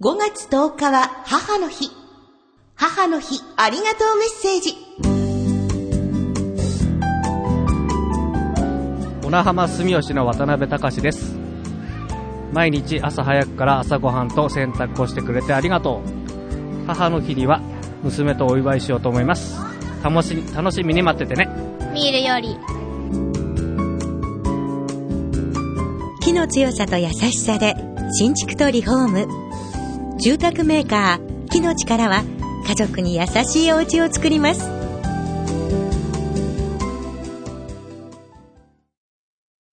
5月10日は母の日。母の日ありがとうメッセージ。 小名浜住吉の渡辺隆です。毎日朝早くから朝ごはんと洗濯をしてくれてありがとう。母の日には娘とお祝いしようと思います。楽しみに待っててね。 見るより木の強さと優しさで新築とリフォーム。住宅メーカー木の力は家族に優しいお家を作ります。